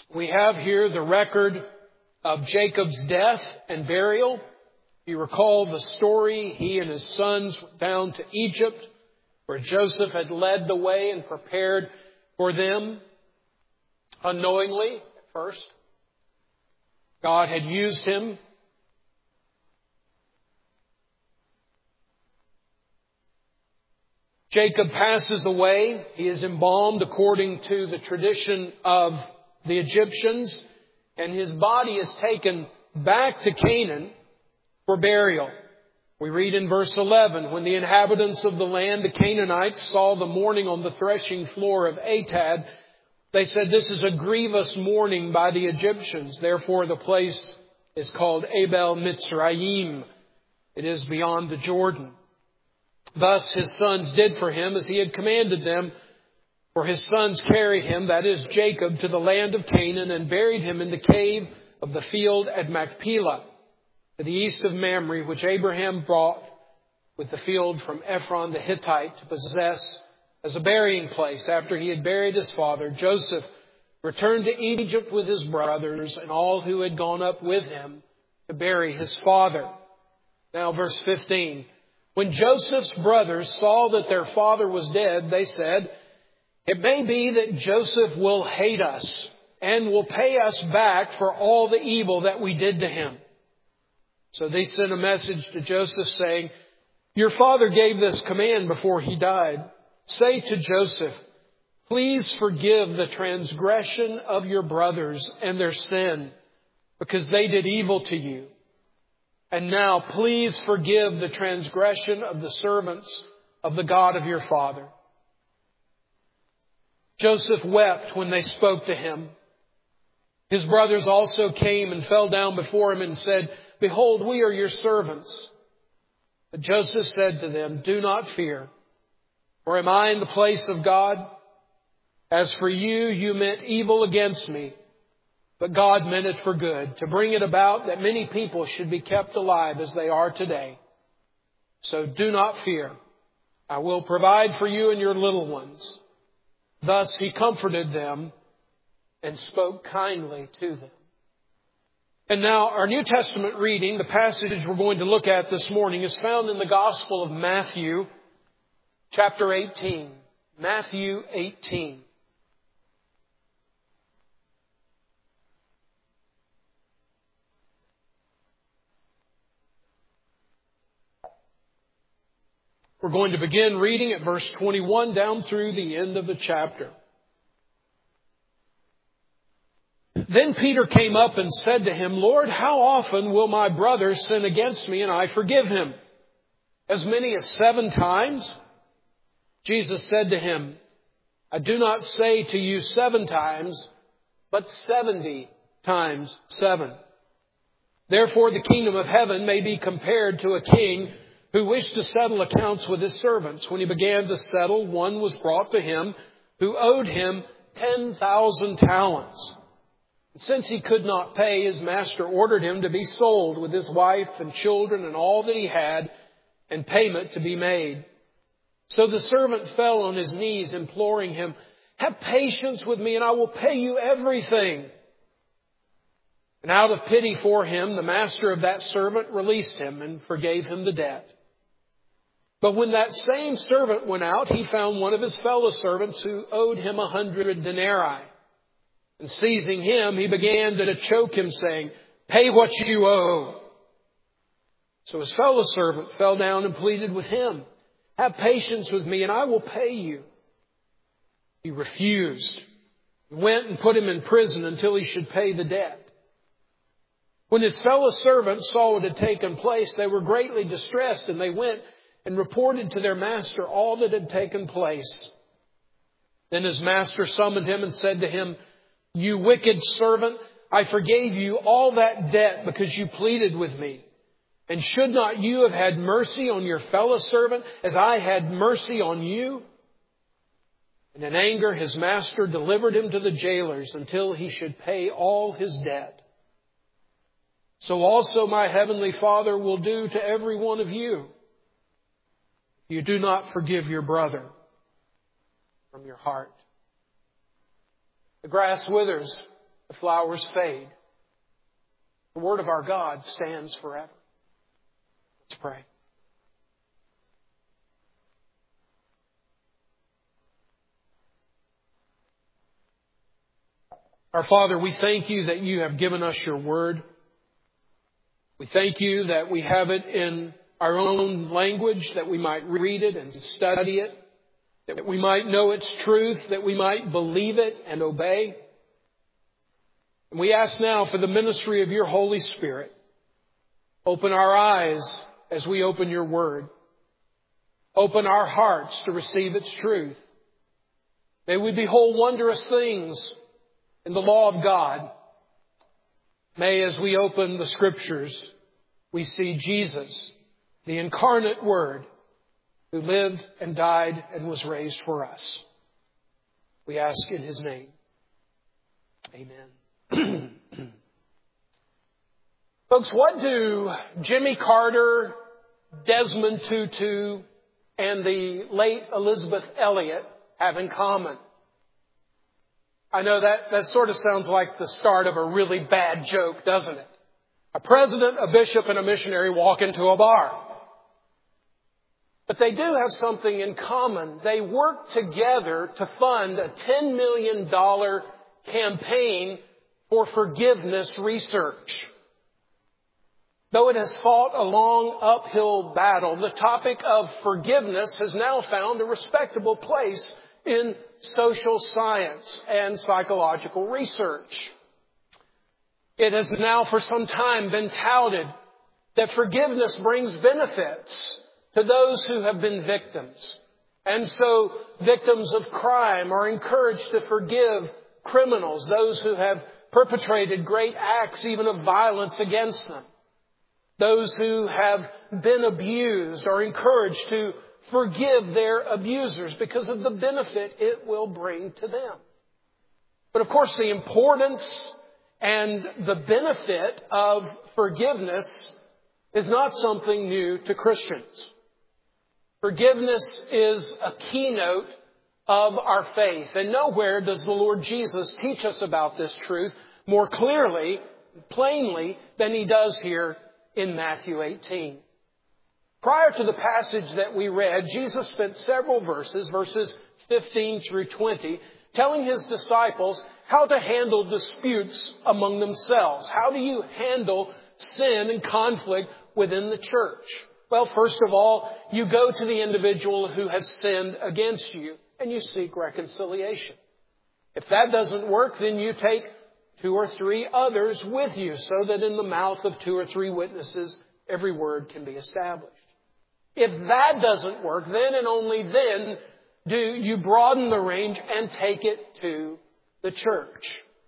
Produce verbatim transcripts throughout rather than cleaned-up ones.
We have here the record of Jacob's death and burial. You recall the story. He and his sons went down to Egypt, where Joseph had led the way and prepared for them unknowingly at first. God had used him. Jacob passes away. He is embalmed according to the tradition of the Egyptians, and his body is taken back to Canaan for burial. We read in verse eleven, when the inhabitants of the land, the Canaanites, saw the mourning on the threshing floor of Atad, they said, "This is a grievous mourning by the Egyptians." Therefore the place is called Abel Mitzrayim. It is beyond the Jordan. Thus his sons did for him as he had commanded them. For his sons carried him, that is Jacob, to the land of Canaan and buried him in the cave of the field at Machpelah, to the east of Mamre, which Abraham bought with the field from Ephron the Hittite to possess as a burying place. After he had buried his father, Joseph returned to Egypt with his brothers and all who had gone up with him to bury his father. Now verse fifteen. When Joseph's brothers saw that their father was dead, they said, "It may be that Joseph will hate us and will pay us back for all the evil that we did to him." So they sent a message to Joseph saying, "Your father gave this command before he died. Say to Joseph, 'Please forgive the transgression of your brothers and their sin, because they did evil to you. And now please forgive the transgression of the servants of the God of your father.'" Joseph wept when they spoke to him. His brothers also came and fell down before him and said, "Behold, we are your servants." But Joseph said to them, "Do not fear, for am I in the place of God? As for you, you meant evil against me, but God meant it for good, to bring it about that many people should be kept alive as they are today. So do not fear. I will provide for you and your little ones." Thus he comforted them and spoke kindly to them. And now our New Testament reading, the passage we're going to look at this morning, is found in the Gospel of Matthew, chapter eighteen. Matthew eighteen. We're going to begin reading at verse twenty-one down through the end of the chapter. Then Peter came up and said to him, "Lord, how often will my brother sin against me and I forgive him? As many as seven times?" Jesus said to him, "I do not say to you seven times, but seventy times seven. Therefore the kingdom of heaven may be compared to a king who wished to settle accounts with his servants. When he began to settle, one was brought to him who owed him ten thousand talents. And since he could not pay, his master ordered him to be sold with his wife and children and all that he had, and payment to be made. So the servant fell on his knees, imploring him, 'Have patience with me, and I will pay you everything.' And out of pity for him, the master of that servant released him and forgave him the debt. But when that same servant went out, he found one of his fellow servants who owed him a hundred denarii. And seizing him, he began to choke him, saying, 'Pay what you owe.' So his fellow servant fell down and pleaded with him, 'Have patience with me, and I will pay you.' He refused, and went and put him in prison until he should pay the debt. When his fellow servants saw what had taken place, they were greatly distressed, and they went and reported to their master all that had taken place. Then his master summoned him and said to him, 'You wicked servant, I forgave you all that debt because you pleaded with me. And should not you have had mercy on your fellow servant as I had mercy on you?' And in anger his master delivered him to the jailers until he should pay all his debt. So also my heavenly Father will do to every one of you, if you do not forgive your brother from your heart." The grass withers, the The flowers fade. The Word of our God stands forever. Let's pray. Our Father, we thank You that You have given us Your Word. We thank You that we have it in our own language, that we might read it and study it, that we might know its truth, that we might believe it and obey. And we ask now for the ministry of Your Holy Spirit. Open our eyes as we open Your Word. Open our hearts to receive its truth. May we behold wondrous things in the law of God. May, as we open the Scriptures, we see Jesus, the incarnate Word, who lived and died and was raised for us. We ask in His name. Amen. Folks, what do Jimmy Carter, Desmond Tutu, and the late Elizabeth Elliot have in common? I know that, that sort of sounds like the start of a really bad joke, doesn't it? A president, a bishop, and a missionary walk into a bar. But they do have something in common. They work together to fund a ten million dollars campaign for forgiveness research. Though it has fought a long uphill battle, the topic of forgiveness has now found a respectable place in social science and psychological research. It has now for some time been touted that forgiveness brings benefits to those who have been victims. And so victims of crime are encouraged to forgive criminals, those who have perpetrated great acts even of violence against them. Those who have been abused are encouraged to forgive their abusers because of the benefit it will bring to them. But of course, the importance and the benefit of forgiveness is not something new to Christians. Forgiveness is a keynote of our faith. And nowhere does the Lord Jesus teach us about this truth more clearly, plainly, than He does here in Matthew eighteen. Prior to the passage that we read, Jesus spent several verses, verses fifteen through twenty, telling His disciples how to handle disputes among themselves. How do you handle sin and conflict within the church? Well, first of all, you go to the individual who has sinned against you and you seek reconciliation. If that doesn't work, then you take two or three others with you so that in the mouth of two or three witnesses, every word can be established. If that doesn't work, then and only then do you broaden the range and take it to the church.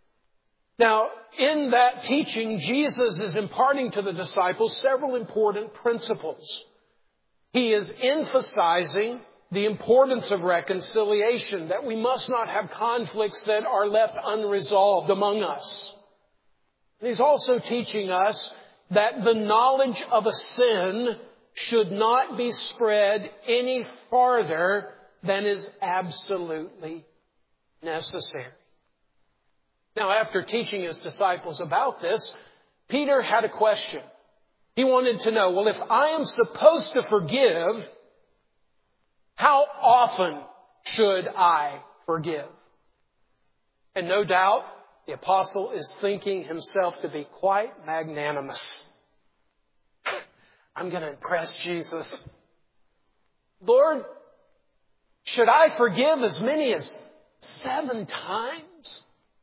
Now, in that teaching, Jesus is imparting to the disciples several important principles. He is emphasizing the importance of reconciliation, that we must not have conflicts that are left unresolved among us. He's also teaching us that the knowledge of a sin should not be spread any farther than is absolutely necessary. Now, after teaching His disciples about this, Peter had a question. He wanted to know, well, if I am supposed to forgive, how often should I forgive? And no doubt, the apostle is thinking himself to be quite magnanimous. I'm going to impress Jesus. Lord, should I forgive as many as seven times?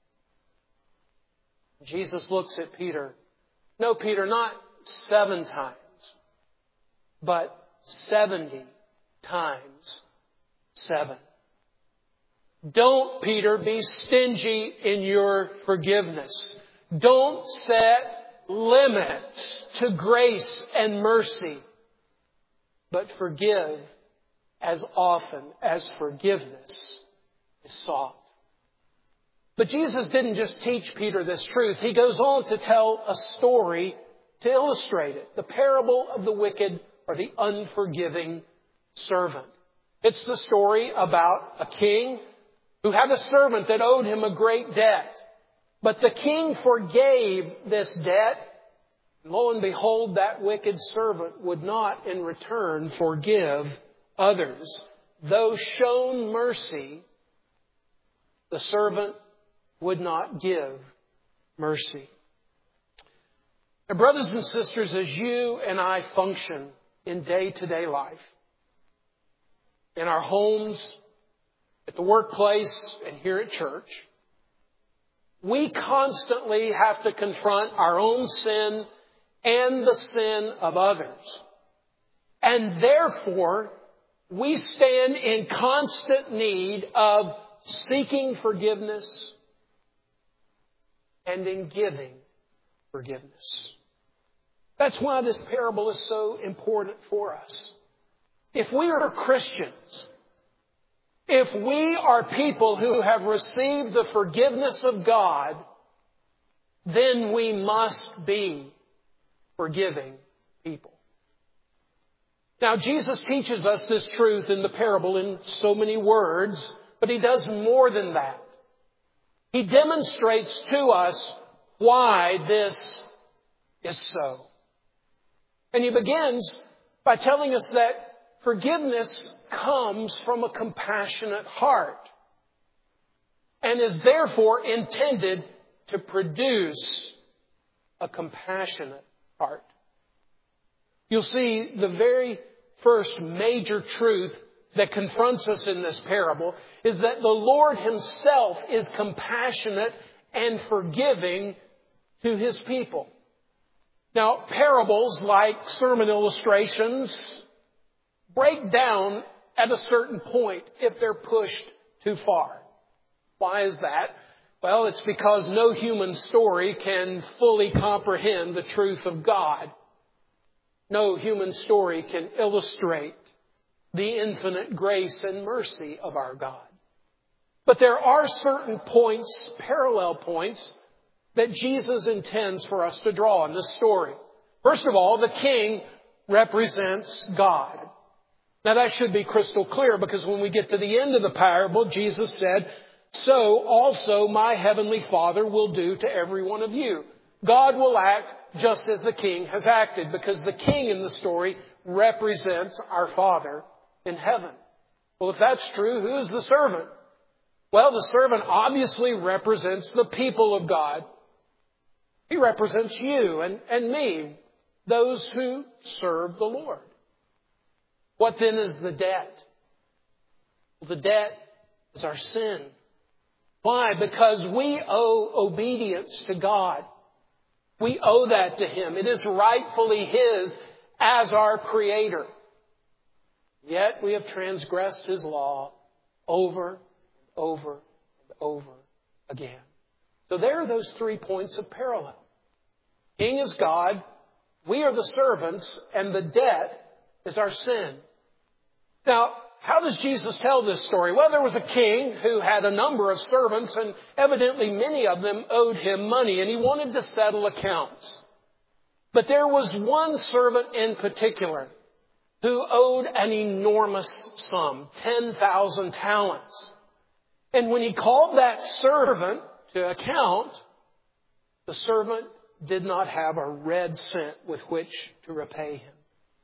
Jesus looks at Peter. No, Peter, not seven times, but seventy times seven. Don't, Peter, be stingy in your forgiveness. Don't set limits to grace and mercy, but forgive as often as forgiveness is sought. But Jesus didn't just teach Peter this truth. He goes on to tell a story to illustrate it. The parable of the wicked or the unforgiving servant. It's the story about a king who had a servant that owed him a great debt. But the king forgave this debt. Lo and behold, that wicked servant would not in return forgive others. Though shown mercy, the servant would not give mercy. Now, brothers and sisters, as you and I function in day-to-day life, in our homes, at the workplace, and here at church, we constantly have to confront our own sin and the sin of others. And therefore, we stand in constant need of seeking forgiveness and in giving forgiveness. That's why this parable is so important for us. If we are Christians, if we are people who have received the forgiveness of God, then we must be forgiving people. Now, Jesus teaches us this truth in the parable in so many words, but He does more than that. He demonstrates to us why this is so. And He begins by telling us that forgiveness comes from a compassionate heart and is therefore intended to produce a compassionate heart. You'll see the very first major truth that confronts us in this parable is that the Lord Himself is compassionate and forgiving to His people. Now, parables, like sermon illustrations, break down at a certain point if they're pushed too far. Why is that? Well, it's because no human story can fully comprehend the truth of God. No human story can illustrate the infinite grace and mercy of our God. But there are certain points, parallel points, that Jesus intends for us to draw in this story. First of all, the king represents God. Now that should be crystal clear, because when we get to the end of the parable, Jesus said, "So also my heavenly Father will do to every one of you." God will act just as the king has acted, because the king in the story represents our Father in heaven. Well, if that's true, who is the servant? Well, the servant obviously represents the people of God. He represents you and, and me, those who serve the Lord. What then is the debt? Well, the debt is our sin. Why? Because we owe obedience to God. We owe that to Him. It is rightfully His as our Creator. Yet we have transgressed His law over and over and over again. So there are those three points of parallel. King is God, we are the servants, and the debt is our sin. Now, how does Jesus tell this story? Well, there was a king who had a number of servants, and evidently many of them owed him money, and he wanted to settle accounts. But there was one servant in particular who owed an enormous sum, ten thousand talents. And when he called that servant to account, the servant did not have a red cent with which to repay him.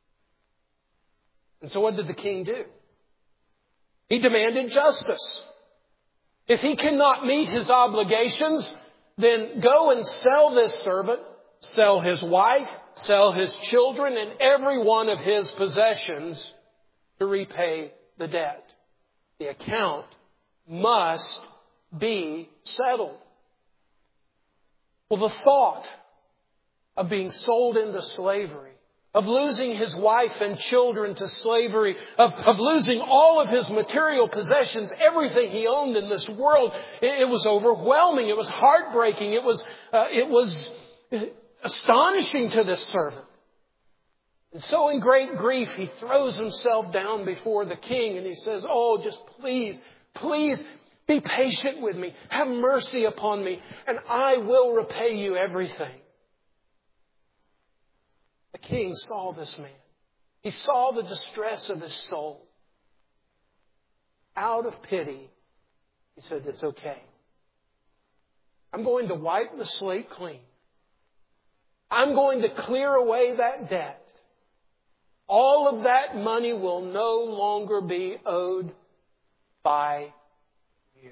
And so what did the king do? He demanded justice. If he cannot meet his obligations, then go and sell this servant, sell his wife, sell his children, and every one of his possessions to repay the debt. The account must be settled. Well, the thought of being sold into slavery, of losing his wife and children to slavery, of, of losing all of his material possessions, everything he owned in this world, it, it was overwhelming. It was heartbreaking. It was, uh, it was astonishing to this servant. And so in great grief, he throws himself down before the king and he says, "Oh, just please, please be patient with me. Have mercy upon me, and I will repay you everything." The king saw this man. He saw the distress of his soul. Out of pity, he said, "It's okay. I'm going to wipe the slate clean. I'm going to clear away that debt. All of that money will no longer be owed by you.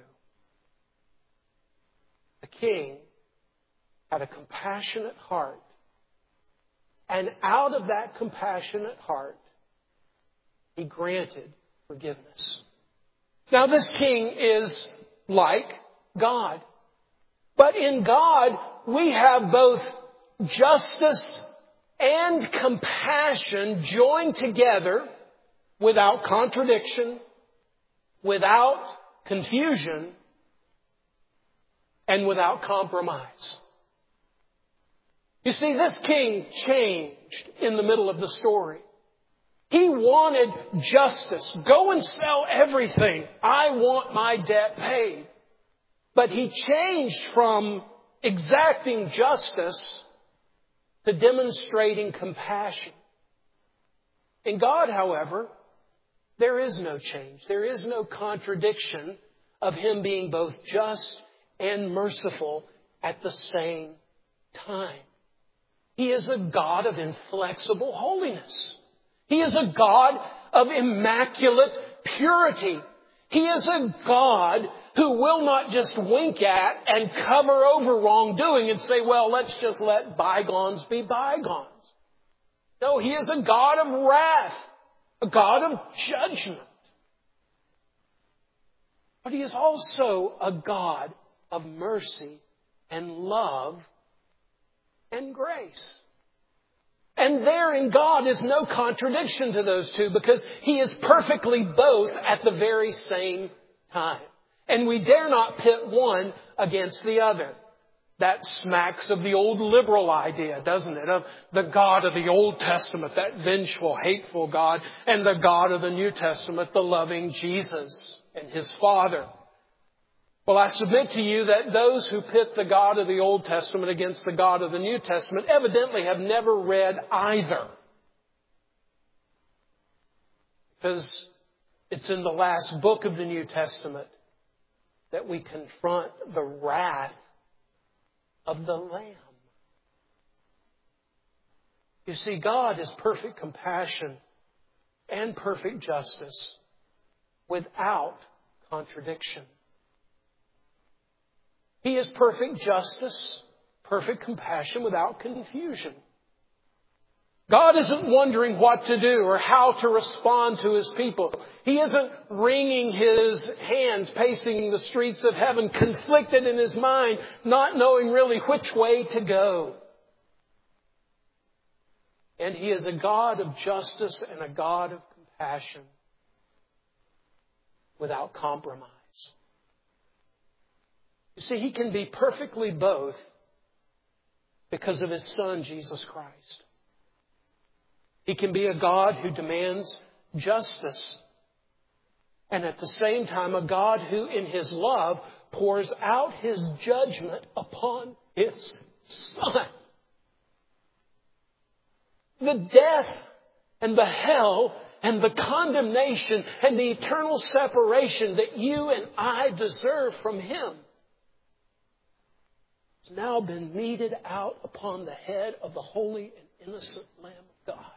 The king had a compassionate heart. And out of that compassionate heart, he granted forgiveness. Now this king is like God. But in God, we have both justice and compassion joined together without contradiction, without confusion, and without compromise. You see, this king changed in the middle of the story. He wanted justice. Go and sell everything. I want my debt paid. But he changed from exacting justice to demonstrating compassion. In God, however, there is no change. There is no contradiction of Him being both just and merciful at the same time. He is a God of inflexible holiness. He is a God of immaculate purity. He is a God who will not just wink at and cover over wrongdoing and say, well, let's just let bygones be bygones. No, He is a God of wrath, a God of judgment. But He is also a God of mercy and love and grace. And there in God is no contradiction to those two, because He is perfectly both at the very same time. And we dare not pit one against the other. That smacks of the old liberal idea, doesn't it? Of the God of the Old Testament, that vengeful, hateful God, and the God of the New Testament, the loving Jesus and His Father. Well, I submit to you that those who pit the God of the Old Testament against the God of the New Testament evidently have never read either. Because it's in the last book of the New Testament that we confront the wrath of the Lamb. You see, God is perfect compassion and perfect justice without contradiction. He is perfect justice, perfect compassion without confusion. God isn't wondering what to do or how to respond to His people. He isn't wringing His hands, pacing the streets of heaven, conflicted in His mind, not knowing really which way to go. And He is a God of justice and a God of compassion without compromise. You see, He can be perfectly both because of His Son, Jesus Christ. He can be a God who demands justice, and at the same time a God who in His love pours out His judgment upon His Son. The death and the hell and the condemnation and the eternal separation that you and I deserve from Him has now been meted out upon the head of the holy and innocent Lamb of God.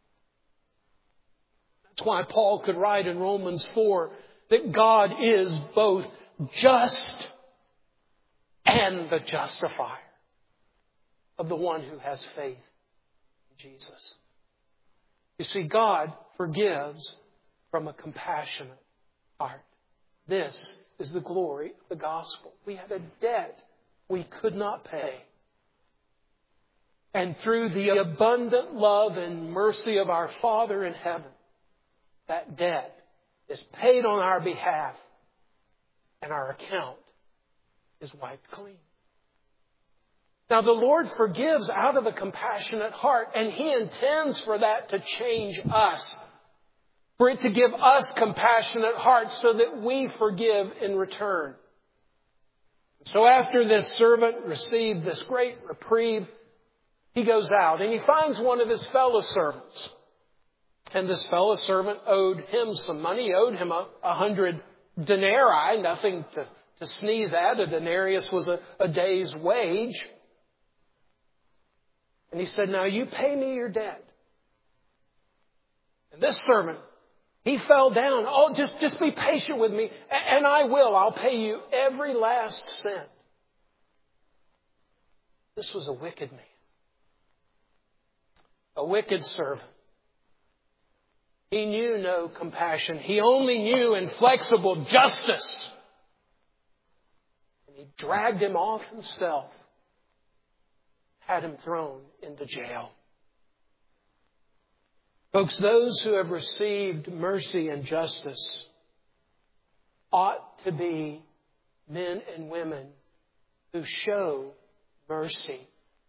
That's why Paul could write in Romans four that God is both just and the justifier of the one who has faith in Jesus. You see, God forgives from a compassionate heart. This is the glory of the gospel. We had a debt we could not pay. And through the abundant love and mercy of our Father in heaven, that debt is paid on our behalf, and our account is wiped clean. Now, the Lord forgives out of a compassionate heart, and He intends for that to change us, for it to give us compassionate hearts so that we forgive in return. So after this servant received this great reprieve, he goes out and he finds one of his fellow servants. And this fellow servant owed him some money. He owed him a, a hundred denarii, nothing to, To sneeze at a denarius was a, a day's wage. And he said, now you pay me your debt. And this servant, he fell down. Oh, just, just be patient with me, and I will. I'll pay you every last cent. This was a wicked man. A wicked servant. He knew no compassion. He only knew inflexible justice. And he dragged him off himself. Had him thrown into jail. Folks, those who have received mercy and justice ought to be men and women who show mercy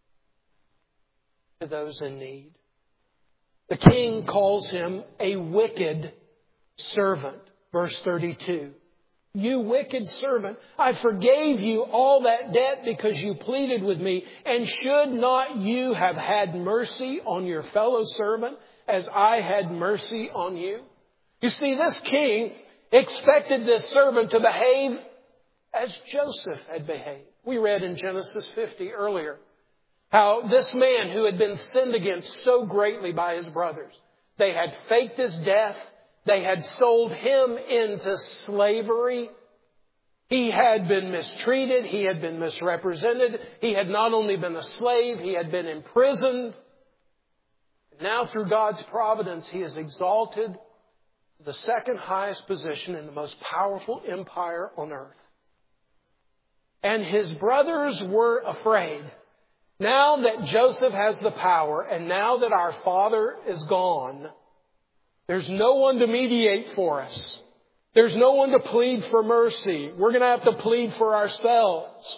to those in need. The king calls him a wicked servant. Verse thirty-two. You wicked servant, I forgave you all that debt because you pleaded with me. And should not you have had mercy on your fellow servant as I had mercy on you? You see, this king expected this servant to behave as Joseph had behaved. We read in Genesis fifty earlier how this man who had been sinned against so greatly by his brothers, they had faked his death. They had sold him into slavery. He had been mistreated. He had been misrepresented. He had not only been a slave, he had been imprisoned. Now through God's providence, he is exalted to the second highest position in the most powerful empire on earth. And his brothers were afraid. Now that Joseph has the power, and now that our father is gone, there's no one to mediate for us. There's no one to plead for mercy. We're going to have to plead for ourselves.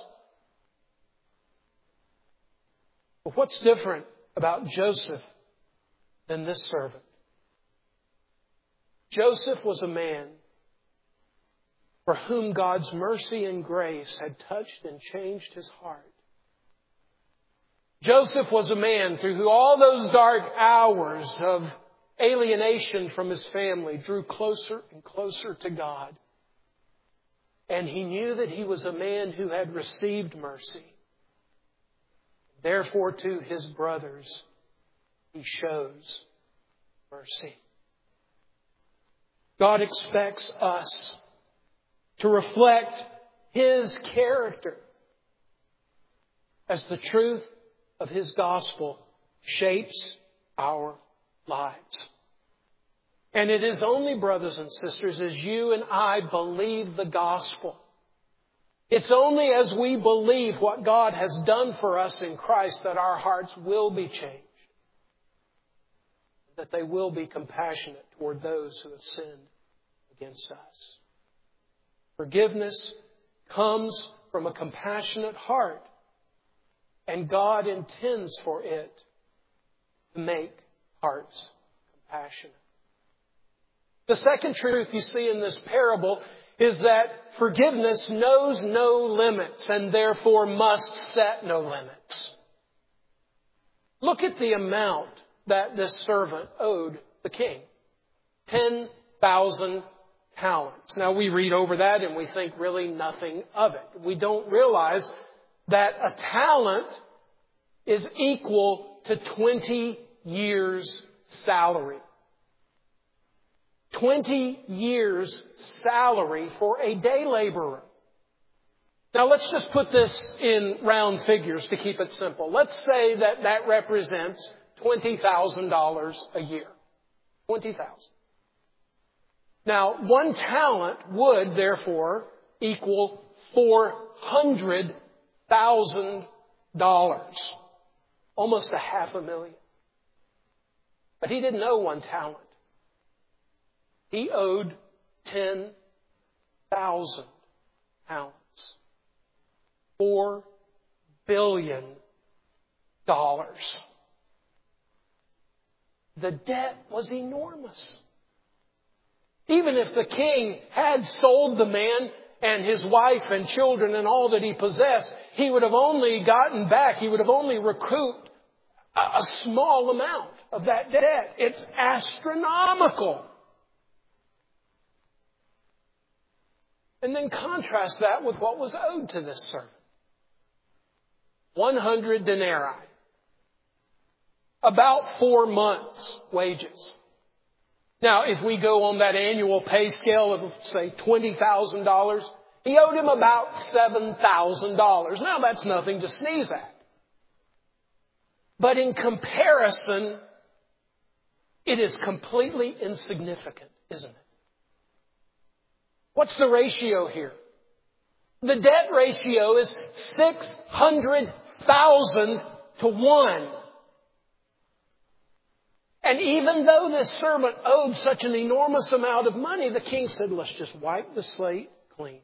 But what's different about Joseph than this servant? Joseph was a man for whom God's mercy and grace had touched and changed his heart. Joseph was a man through who all those dark hours of alienation from his family drew closer and closer to God. And he knew that he was a man who had received mercy. Therefore, to his brothers, he shows mercy. God expects us to reflect His character as the truth of His gospel shapes our lives. And it is only, brothers and sisters, as you and I believe the gospel. It's only as we believe what God has done for us in Christ that our hearts will be changed. That they will be compassionate toward those who have sinned against us. Forgiveness comes from a compassionate heart. And God intends for it to make hearts compassionate. The second truth you see in this parable is that forgiveness knows no limits and therefore must set no limits. Look at the amount that this servant owed the king. ten thousand talents. Now we read over that and we think really nothing of it. We don't realize that a talent is equal to twenty years' salary. twenty years' salary for a day laborer. Now let's just put this in round figures to keep it simple. Let's say that that represents twenty thousand dollars a year. twenty thousand dollars. Now, one talent would, therefore, equal four hundred thousand dollars. Almost a half a million. But he didn't owe one talent. He owed ten thousand talents. Four billion dollars. The debt was enormous. Even if the king had sold the man and his wife and children and all that he possessed, he would have only gotten back, he would have only recouped a small amount of that debt. It's astronomical. And then contrast that with what was owed to this servant. one hundred denarii. About four months' wages. Now, if we go on that annual pay scale of, say, twenty thousand dollars, he owed him about seven thousand dollars. Now, that's nothing to sneeze at. But in comparison, it is completely insignificant, isn't it? What's the ratio here? The debt ratio is six hundred thousand to one. And even though this servant owed such an enormous amount of money, the king said, let's just wipe the slate clean.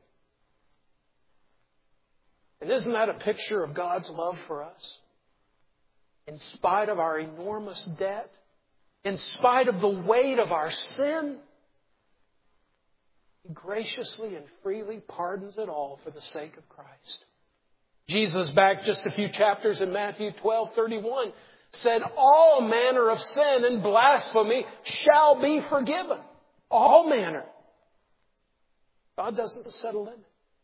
And isn't that a picture of God's love for us? In spite of our enormous debt, in spite of the weight of our sin, He graciously and freely pardons it all for the sake of Christ. Jesus, back just a few chapters in Matthew twelve thirty-one, said, all manner of sin and blasphemy shall be forgiven. All manner. God doesn't set a limit.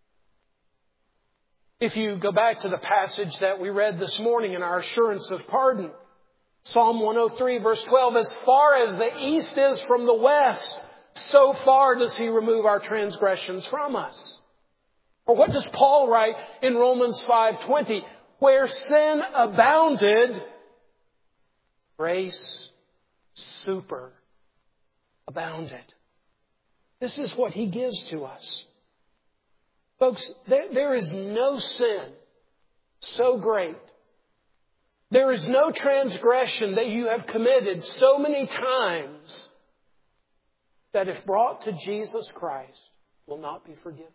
If you go back to the passage that we read this morning in our assurance of pardon, Psalm one oh three verse twelve, as far as the east is from the west, so far does He remove our transgressions from us. Or what does Paul write in Romans five twenty? Where sin abounded, grace super abounded. This is what He gives to us. Folks, there, there is no sin so great. There is no transgression that you have committed so many times that if brought to Jesus Christ will not be forgiven.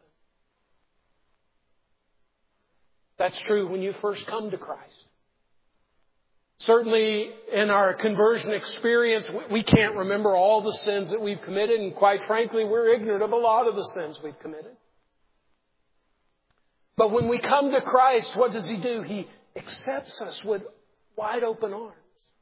That's true when you first come to Christ. Certainly in our conversion experience, we can't remember all the sins that we've committed, and quite frankly, we're ignorant of a lot of the sins we've committed. But when we come to Christ, what does He do? He accepts us with wide open arms.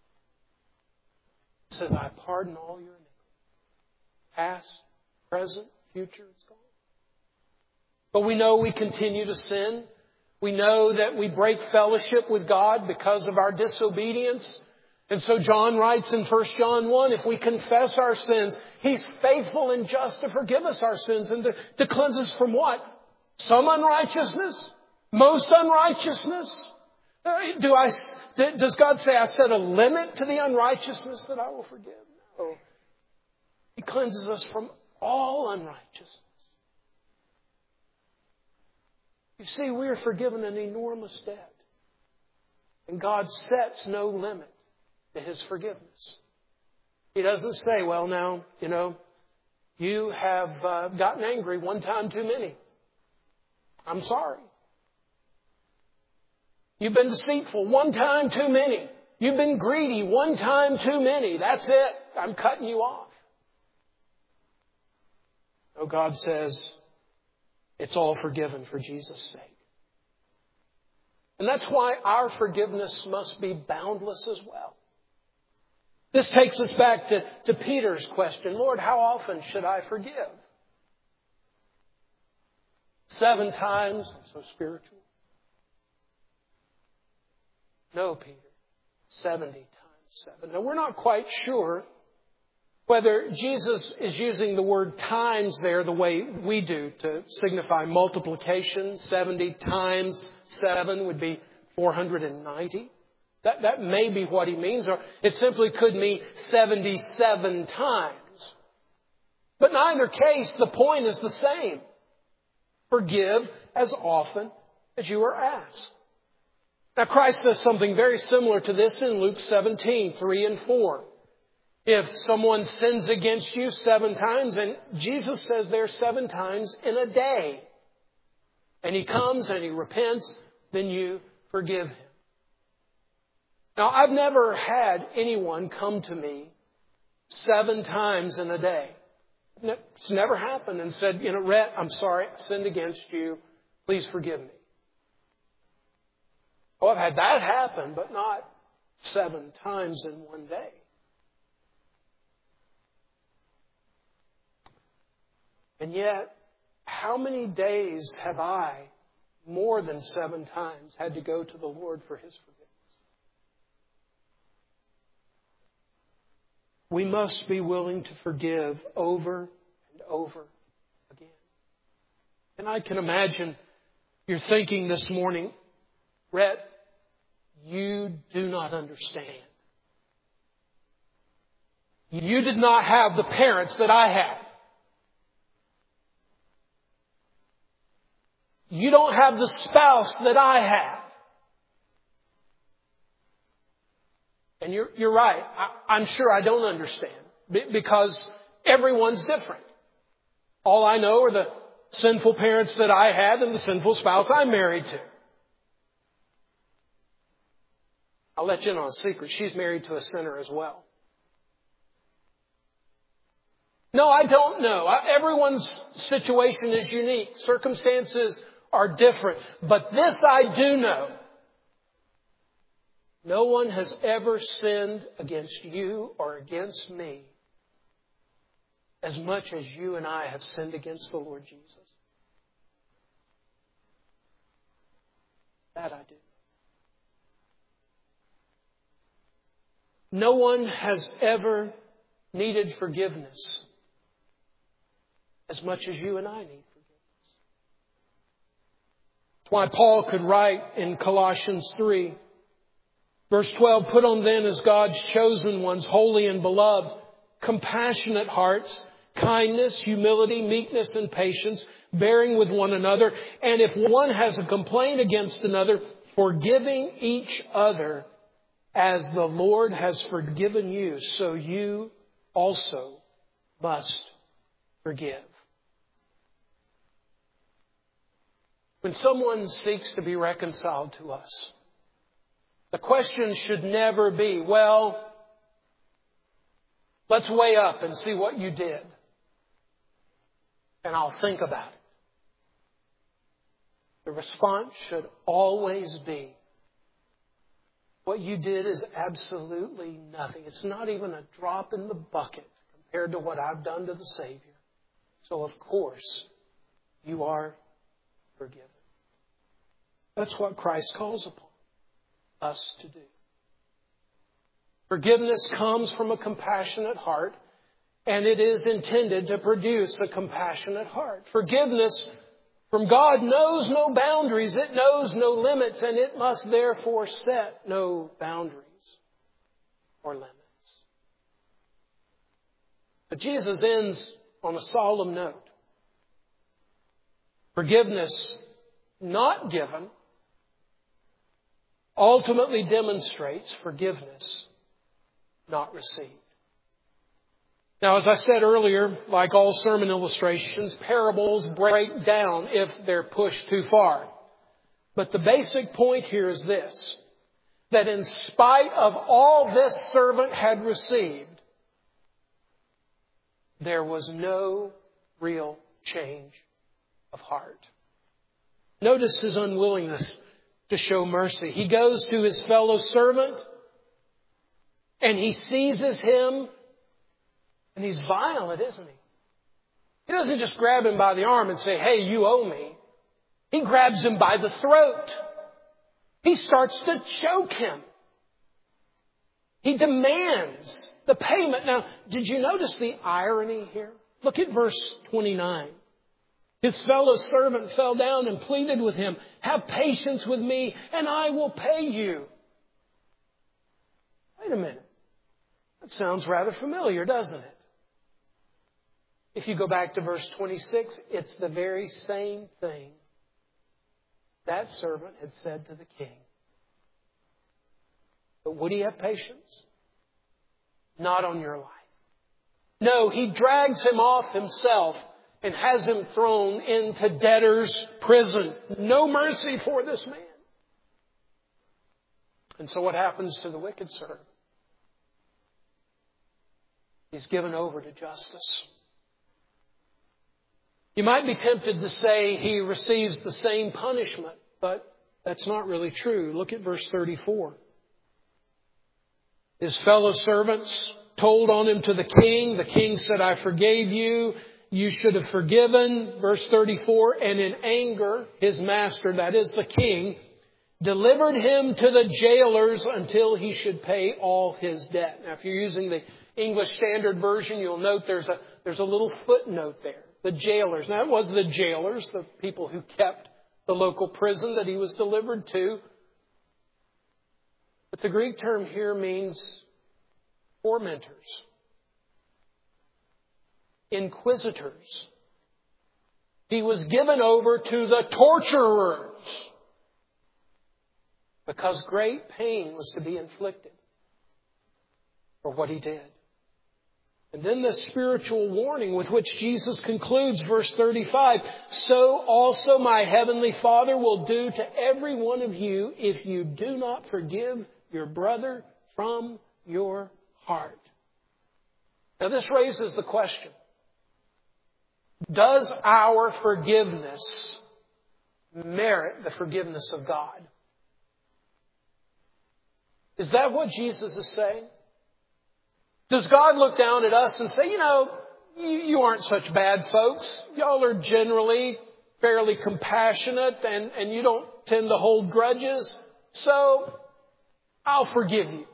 He says, I pardon all your iniquities. Past, present, future, it's gone. But we know we continue to sin. We know that we break fellowship with God because of our disobedience. And so John writes in First John one, if we confess our sins, He's faithful and just to forgive us our sins and to, to cleanse us from what? Some unrighteousness? Most unrighteousness? Do I, does God say I set a limit to the unrighteousness that I will forgive? No. He cleanses us from all unrighteousness. You see, we are forgiven an enormous debt. And God sets no limit to His forgiveness. He doesn't say, well, now, you know, you have uh, gotten angry one time too many. I'm sorry. You've been deceitful one time too many. You've been greedy one time too many. That's it. I'm cutting you off. No, God says it's all forgiven for Jesus' sake. And that's why our forgiveness must be boundless as well. This takes us back to, to Peter's question, Lord, how often should I forgive? Seven times, so spiritual. No, Peter, seventy times seven. Now, we're not quite sure whether Jesus is using the word times there the way we do to signify multiplication. seventy times seven would be four hundred ninety. That, that may be what He means, or it simply could mean seventy-seven times. But in either case, the point is the same. Forgive as often as you are asked. Now, Christ does something very similar to this in Luke seventeen, three and four. If someone sins against you seven times, and Jesus says there seven times in a day, and he comes and he repents, then you forgive him. Now, I've never had anyone come to me seven times in a day. It's never happened and said, you know, Rhett, I'm sorry, I sinned against you. Please forgive me. Oh, I've had that happen, but not seven times in one day. And yet, how many days have I, more than seven times, had to go to the Lord for His forgiveness? We must be willing to forgive over and over again. And I can imagine you're thinking this morning, Rhett, you do not understand. You did not have the parents that I had. You don't have the spouse that I have. And you're, you're right. I, I'm sure I don't understand because everyone's different. All I know are the sinful parents that I had and the sinful spouse I'm married to. I'll let you in on a secret. She's married to a sinner as well. No, I don't know. Everyone's situation is unique. Circumstances are different. But this I do know. No one has ever sinned against you or against me as much as you and I have sinned against the Lord Jesus. That I do. No one has ever needed forgiveness as much as you and I need forgiveness. That's why Paul could write in Colossians three, verse twelve, put on then as God's chosen ones, holy and beloved, compassionate hearts, kindness, humility, meekness, and patience, bearing with one another. And if one has a complaint against another, forgiving each other as the Lord has forgiven you, so you also must forgive. When someone seeks to be reconciled to us, the question should never be, well, let's weigh up and see what you did, and I'll think about it. The response should always be, what you did is absolutely nothing. It's not even a drop in the bucket compared to what I've done to the Savior. So, of course, you are forgiven. That's what Christ calls upon us to do. Forgiveness comes from a compassionate heart, and it is intended to produce a compassionate heart. Forgiveness from God knows no boundaries, it knows no limits, and it must therefore set no boundaries or limits. But Jesus ends on a solemn note. Forgiveness not given ultimately demonstrates forgiveness not received. Now, as I said earlier, like all sermon illustrations, parables break down if they're pushed too far. But the basic point here is this, that in spite of all this servant had received, there was no real change of heart. Notice his unwillingness to show mercy. He goes to his fellow servant and he seizes him. And he's violent, isn't he? He doesn't just grab him by the arm and say, hey, you owe me. He grabs him by the throat. He starts to choke him. He demands the payment. Now, did you notice the irony here? Look at verse twenty-nine. His fellow servant fell down and pleaded with him, have patience with me and I will pay you. Wait a minute. That sounds rather familiar, doesn't it? If you go back to verse twenty-six, it's the very same thing that servant had said to the king. But would he have patience? Not on your life. No, he drags him off himself and has him thrown into debtor's prison. No mercy for this man. And so what happens to the wicked servant? He's given over to justice. You might be tempted to say he receives the same punishment, but that's not really true. Look at verse thirty-four. His fellow servants told on him to the king. The king said, I forgave you you should have forgiven, verse thirty-four, and in anger, his master, that is the king, delivered him to the jailers until he should pay all his debt. Now, if you're using the English Standard Version, you'll note there's a, there's a little footnote there. The jailers. Now, it was the jailers, the people who kept the local prison that he was delivered to. But the Greek term here means tormentors, inquisitors. He was given over to the torturers because great pain was to be inflicted for what he did. And then the spiritual warning with which Jesus concludes verse thirty-five. So also my heavenly Father will do to every one of you if you do not forgive your brother from your heart. Now this raises the question. Does our forgiveness merit the forgiveness of God? Is that what Jesus is saying? Does God look down at us and say, you know, you, you aren't such bad folks. Y'all are generally fairly compassionate and, and you don't tend to hold grudges. So I'll forgive you.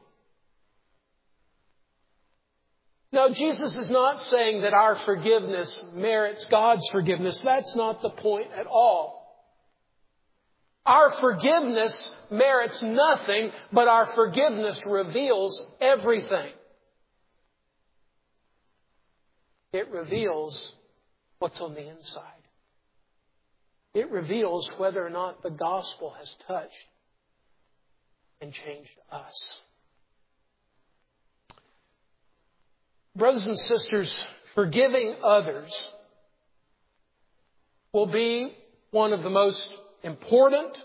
No, Jesus is not saying that our forgiveness merits God's forgiveness. That's not the point at all. Our forgiveness merits nothing, but our forgiveness reveals everything. It reveals what's on the inside. It reveals whether or not the gospel has touched and changed us. Brothers and sisters, forgiving others will be one of the most important,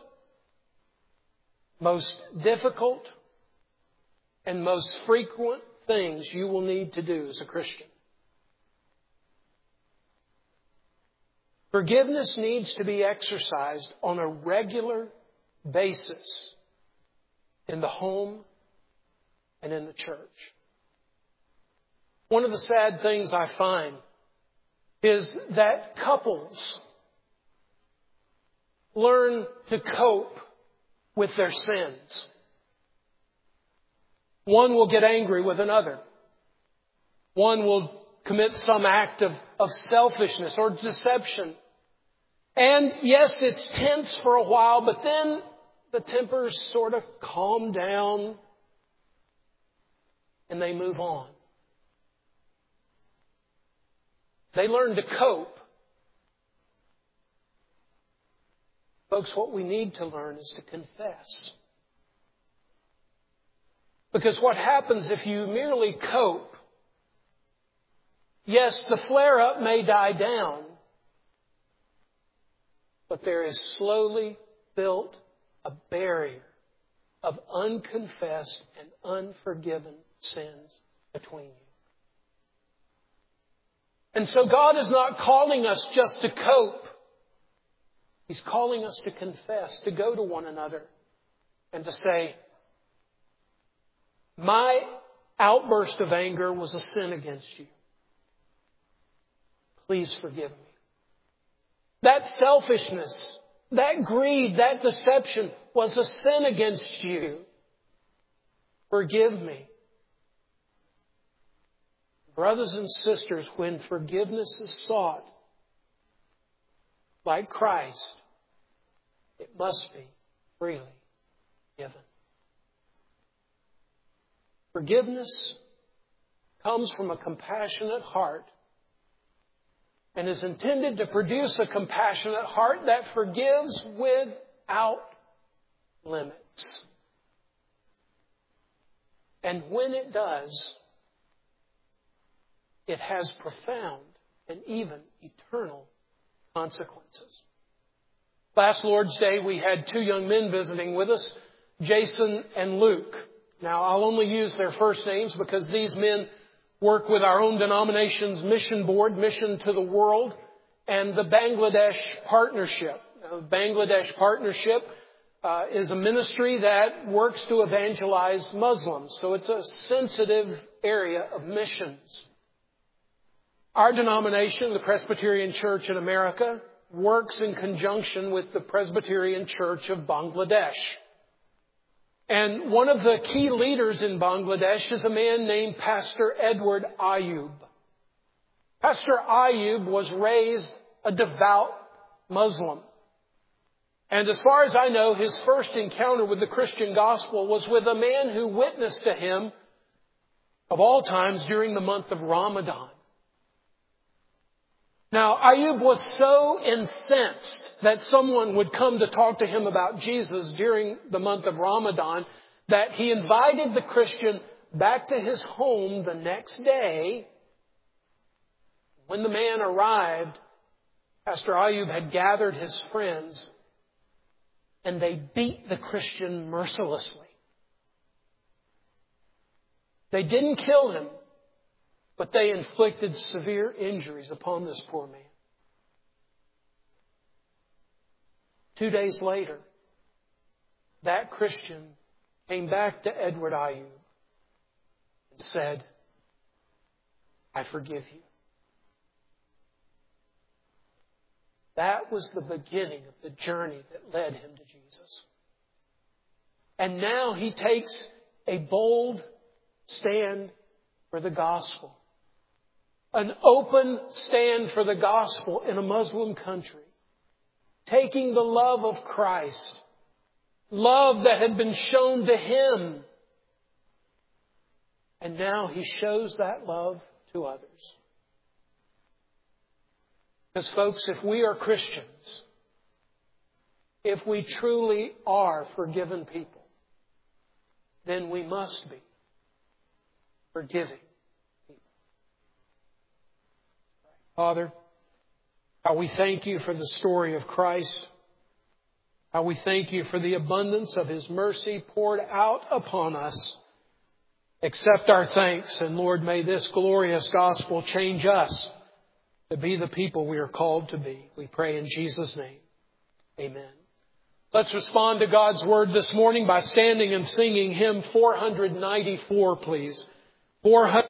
most difficult, and most frequent things you will need to do as a Christian. Forgiveness needs to be exercised on a regular basis in the home and in the church. One of the sad things I find is that couples learn to cope with their sins. One will get angry with another. One will commit some act of, of selfishness or deception. And yes, it's tense for a while, but then the tempers sort of calm down and they move on. They learn to cope. Folks, what we need to learn is to confess. Because what happens if you merely cope? Yes, the flare-up may die down, but there is slowly built a barrier of unconfessed and unforgiven sins between you. And so God is not calling us just to cope. He's calling us to confess, to go to one another and to say, my outburst of anger was a sin against you. Please forgive me. That selfishness, that greed, that deception was a sin against you. Forgive me. Brothers and sisters, when forgiveness is sought, like Christ, it must be freely given. Forgiveness comes from a compassionate heart and is intended to produce a compassionate heart that forgives without limits. And when it does, it has profound and even eternal consequences. Last Lord's Day, we had two young men visiting with us, Jason and Luke. Now, I'll only use their first names because these men work with our own denomination's mission board, Mission to the World, and the Bangladesh Partnership. Now, the Bangladesh Partnership uh, is a ministry that works to evangelize Muslims. So it's a sensitive area of missions. Our denomination, the Presbyterian Church in America, works in conjunction with the Presbyterian Church of Bangladesh. And one of the key leaders in Bangladesh is a man named Pastor Edward Ayub. Pastor Ayub was raised a devout Muslim. And as far as I know, his first encounter with the Christian gospel was with a man who witnessed to him of all times during the month of Ramadan. Now, Ayub was so incensed that someone would come to talk to him about Jesus during the month of Ramadan that he invited the Christian back to his home the next day. When the man arrived, Pastor Ayub had gathered his friends and they beat the Christian mercilessly. They didn't kill him, but they inflicted severe injuries upon this poor man. Two days later, that Christian came back to Edward Ayub and said, "I forgive you." That was the beginning of the journey that led him to Jesus. And now he takes a bold stand for the gospel. An open stand for the gospel in a Muslim country. Taking the love of Christ. Love that had been shown to him. And now he shows that love to others. Because folks, if we are Christians, if we truly are forgiven people, then we must be forgiving people. Father, how we thank you for the story of Christ. How we thank you for the abundance of His mercy poured out upon us. Accept our thanks, and Lord, may this glorious gospel change us to be the people we are called to be. We pray in Jesus' name. Amen. Let's respond to God's Word this morning by standing and singing hymn four ninety-four, please. four